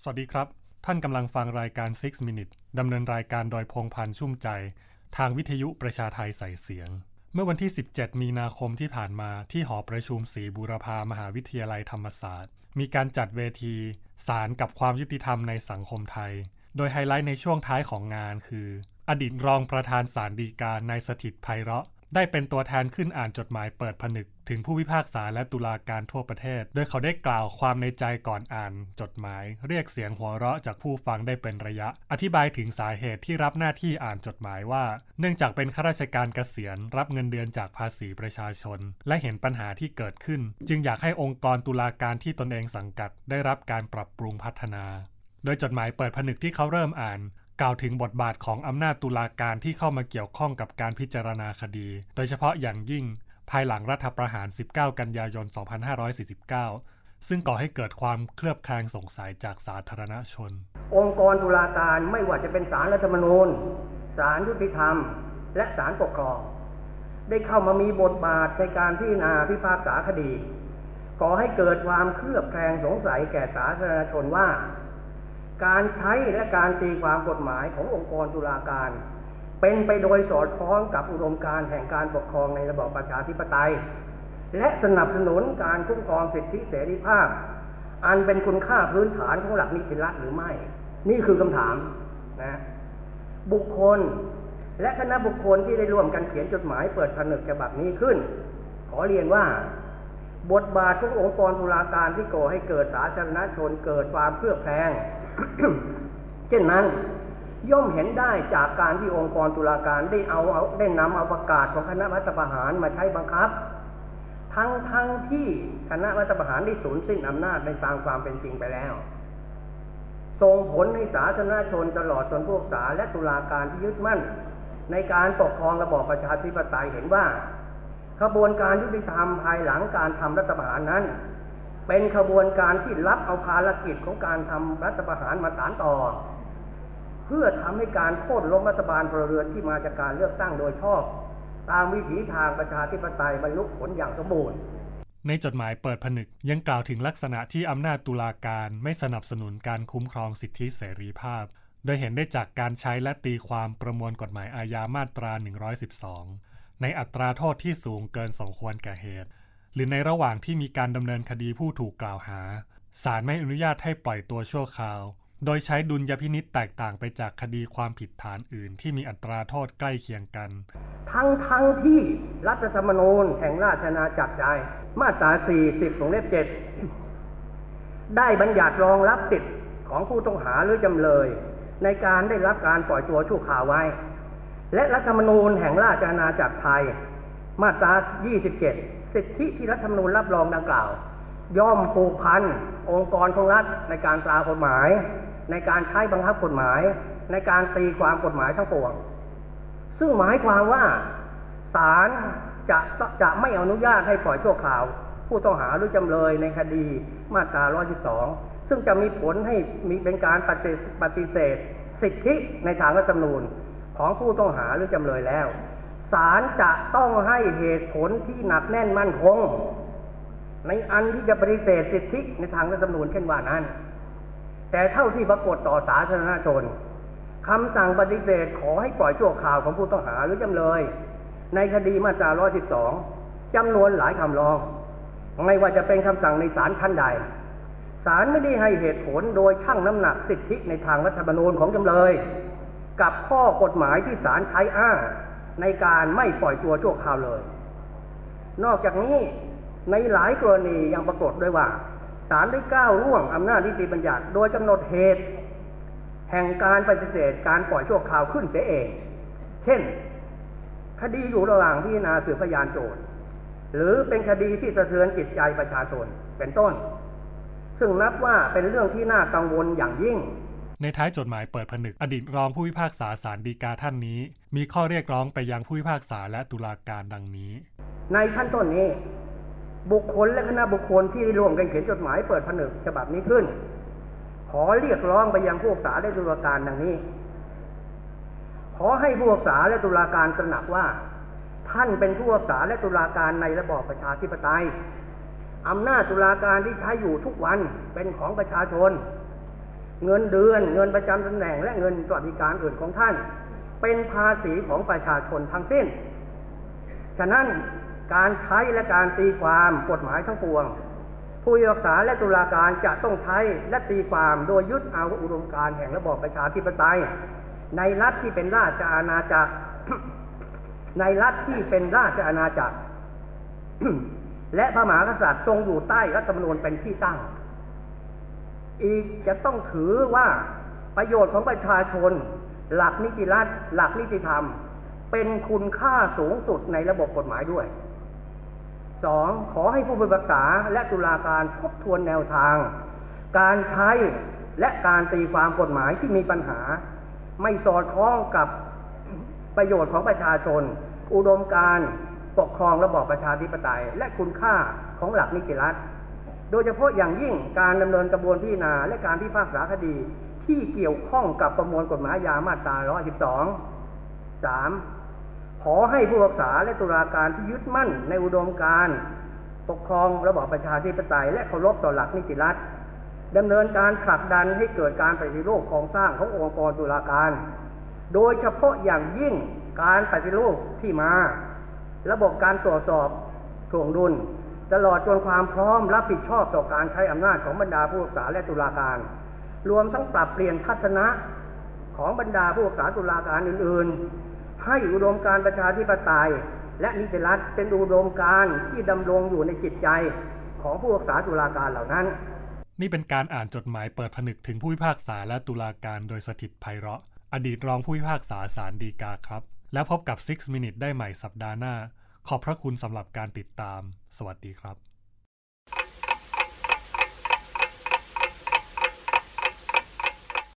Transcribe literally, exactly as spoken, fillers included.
สวัสดีครับท่านกำลังฟังรายการ ซิกซ์ Minute ดำเนินรายการโดยพงษ์พันธ์ชุ่มใจทางวิทยุประชาไทยใส่เสียงเมื่อวันที่สิบเจ็ดมีนาคมที่ผ่านมาที่หอประชุมศรีบูรพามหาวิทยาลัยธรรมศาสตร์มีการจัดเวทีศาลกับความยุติธรรมในสังคมไทยโดยไฮไลท์ในช่วงท้ายของงานคืออดีตรองประธานศาลฎีกา นายสถิตย์ไพเราะได้เป็นตัวแทนขึ้นอ่านจดหมายเปิดผนึกถึงผู้พิพากษาและตุลาการทั่วประเทศโดยเขาได้กล่าวความในใจก่อนอ่านจดหมายเรียกเสียงหัวเราะจากผู้ฟังได้เป็นระยะอธิบายถึงสาเหตุที่รับหน้าที่อ่านจดหมายว่าเนื่องจากเป็นข้าราชการเกษียณรับเงินเดือนจากภาษีประชาชนและเห็นปัญหาที่เกิดขึ้นจึงอยากให้องค์กรตุลาการที่ตนเองสังกัดได้รับการปรับปรุงพัฒนาโดยจดหมายเปิดผนึกที่เขาเริ่มอ่านกล่าวถึงบทบาทของอำนาจตุลาการที่เข้ามาเกี่ยวข้องกับการพิจารณาคดีโดยเฉพาะอย่างยิ่งภายหลังรัฐประหารสิบเก้ากันยายนสองพันห้าร้อยสี่สิบเก้าซึ่งก่อให้เกิดความเคลือบแคลงสงสัยจากสาธารณชนองค์กรตุลาการไม่ว่าจะเป็นศาลรัฐธรรมนูญศาลยุติธรรมและศาลปกครองได้เข้ามามีบทบาทในการพิจารณาพิพากษาคดีก่อให้เกิดความเคลือบแคลงสงสัยแก่สาธารณชนว่าการใช้และการตีความกฎหมายขององค์กรตุลาการเป็นไปโดยสอดคล้องกับอุดมการณ์แห่งการปกครองในระบอบประชาธิปไตยและสนับสนุนการคุ้มครองสิทธิเสรีภาพอันเป็นคุณค่าพื้นฐานของหลักนิติรัฐหรือไม่นี่คือคำถามนะบุคคลและคณะบุคคลที่ได้ร่วมกันเขียนจดหมายเปิดผนึกฉบับนี้ขึ้นขอเรียนว่าบทบาทขององค์กรตุลาการที่ก่อให้เกิดสาธารณชนเกิดความเคลือบแคลง เช่นนั้นย่อมเห็นได้จากการที่องค์กรตุลาการได้เอาเอาได้นำเอาประกาศของคณะรัฐประหารมาใช้บังคับทั้งทั้งที่คณะรัฐประหารได้สูญสิ้นอำนาจในตามความเป็นจริงไปแล้วส่งผลให้สาธารณชนตลอดจนพวกศาลและตุลาการที่ยึดมั่นในการปกครองระบอบประชาธิปไตยเห็นว่าขบวนการยุติธรรมภายหลังการทำรัฐประหารนั้นเป็นขบวนการที่รับเอาภารกิจของการทำรัฐประหารมาสานต่อเพื่อทำให้การโค่นล้มรัฐบาลพลเรือนที่มาจากการเลือกตั้งโดยชอบตามวิถีทางประชาธิปไตยบรรลุผลอย่างสมบูรณ์ในจดหมายเปิดผนึกยังกล่าวถึงลักษณะที่อำนาจตุลาการไม่สนับสนุนการคุ้มครองสิทธิเสรีภาพโดยเห็นได้จากการใช้และตีความประมวลกฎหมายอาญามาตราหนึ่งร้อยสิบสองในอัตราโทษที่สูงเกินสมควรแก่เหตุหรือในระหว่างที่มีการดำเนินคดีผู้ถูกกล่าวหาศาลไม่อนุญาตให้ปล่อยตัวชั่วคราวโดยใช้ดุลยพินิจแตกต่างไปจากคดีความผิดฐานอื่นที่มีอัตราโทษใกล้เคียงกันทั้งทั้งที่รัฐธรรมนูญแห่งราชอาณาจักรไทยมาตราสี่สิบวงเล็บเจ็ดได้บัญญัติรองรับสิทธิของผู้ต้องหาหรือจำเลยในการได้รับการปล่อยตัวชั่วคราวไว้และรัฐธรรมนูญแห่งราชอาณาจักรไทยมาตรายี่สิบเจ็ดสิทธิที่รัฐธรรมนูญรับรองดังกล่าวย่อมผูกพันองค์กรของรัฐในการตรากฎหมายในการใช้บังคับกฎหมายในการตีความกฎหมายทั้งปวงซึ่งหมายความว่าศาลจะจะไม่อนุญาตให้ปล่อยชั่วคราวผู้ต้องหาหรือจำเลยในคดีมาตราหนึ่งร้อยสิบสองซึ่งจะมีผลให้มีเป็นการปฏิเสธสิทธิในทางรัฐธรรมนูญของผู้ต้องหาหรือจำเลยแล้วศาลจะต้องให้เหตุผลที่หนักแน่นมั่นคงในอันที่จะปฏิเสธสิทธิในทางรัฐธรรมนูญเช่นว่านั้นแต่เท่าที่ปรากฏต่อสาธารณชนคำสั่งปฏิเสธขอให้ปล่อยชั่วคราวของผู้ต้องหาหรือจำเลยในคดีมาตราหนึ่งร้อยสิบสองจำนวนหลายคำร้องไม่ว่าจะเป็นคำสั่งในศาลชั้นใดศาลไม่ได้ให้เหตุผลโดยชั่งน้ำหนักสิทธิในทางรัฐธรรมนูญของจำเลยกับข้อกฎหมายที่ศาลใช้อ้างในการไม่ปล่อยตัวชั่วคราวเลยนอกจากนี้ในหลายกรณียังปรากฏด้วยว่าศาลได้ก้าวล่วงอำนาจนิติบัญญัติโดยกำหนดเหตุแห่งการปฏิเสธการปล่อยชั่วคราวขึ้นเสียเองเช่นคดีอยู่ระหว่างพิจารณาสืบพยานโจทก์หรือเป็นคดีที่สะเทือนจิตใจประชาชนเป็นต้นซึ่งนับว่าเป็นเรื่องที่น่ากังวลอย่างยิ่งในท้ายจดหมายเปิดผนึกอดีตรองผู้พิพากษาศาลฎีกาท่านนี้มีข้อเรียกร้องไปยังผู้พิพากษาและตุลาการดังนี้ในขั้นต้นนี้บุคคลและคณะบุคคลที่ได้ร่วมกันเขียนจดหมายเปิดผนึกฉบับนี้ขึ้นขอเรียกร้องไปยังผู้พิพากษาและตุลาการดังนี้ขอให้ผู้พิพากษาและตุลาการตระหนักว่าท่านเป็นผู้พิพากษาและตุลาการในระบอบประชาธิปไตยอำนาจตุลาการที่ใช้อยู่ทุกวันเป็นของประชาชนเงินเดือนเงินประจำตำแหน่งและเงินสวัสดิการอื่นของท่านเป็นภาษีของประชาชนทั้งสิ้นฉะนั้นการใช้และการตีความกฎหมายทั้งปวงผู้พิพากษาและตุลาการจะต้องใช้และตีความโดยยึดเอาอุดมการณ์แห่งระบอบประชาธิปไตยในรัฐที่เป็นราชอาณาจักร ในรัฐที่เป็นราชอาณาจักร และพระมหากษัตริย์ทรงอยู่ใต้รัฐธรรมนูญเป็นที่ตั้งอีกจะต้องถือว่าประโยชน์ของประชาชนหลักนิติรัฐหลักนิติธรรมเป็นคุณค่าสูงสุดในระบบกฎหมายด้วยสองขอให้ผู้พิพากษาและตุลาการทบทวนแนวทางการใช้และการตีความกฎหมายที่มีปัญหาไม่สอดคล้องกับประโยชน์ของประชาชนอุดมการณ์ปกครองระบอบประชาธิปไตยและคุณค่าของหลักนิติรัฐโดยเฉพาะอย่างยิ่งการดำเนินกระบวนพิจารณาและการพิพากษาคดีที่เกี่ยวข้องกับประมวลกฎหมายอาญามาตราหนึ่งร้อยสิบสอง สามขอให้ผู้พิพากษาและตุลาการที่ยึดมั่นในอุดมการณ์ปกครองระบอบประชาธิปไตยและเคารพต่อหลักนิติรัฐดำเนินการผลักดันให้เกิดการปฏิรูปโครงสร้างขององค์กรตุลาการโดยเฉพาะอย่างยิ่งการปฏิรูปที่มาระบบการตรวจสอบถ่วงดุลตลอดจนความพร้อมรับผิดชอบต่อการใช้อำนาจของบรรดาผู้พิพากษาและตุลาการรวมทั้งปรับเปลี่ยนทัศนะของบรรดาผู้พิพากษาตุลาการอื่นๆให้อุดมการณ์ประชาธิปไตยและนิติรัฐเป็นอุดมการณ์ที่ดำรงอยู่ในจิตใจของผู้พิพากษาตุลาการเหล่านั้นนี่เป็นการอ่านจดหมายเปิดผนึกถึงผู้พิพากษาและตุลาการโดยสถิตไพเราะอดีตรองผู้พิพากษาศาลฎีกาครับแล้วพบกับ ซิกซ์ Minutes ได้ใหม่สัปดาห์หน้าขอบพระคุณสำหรับการติดตามสวัสดีครับ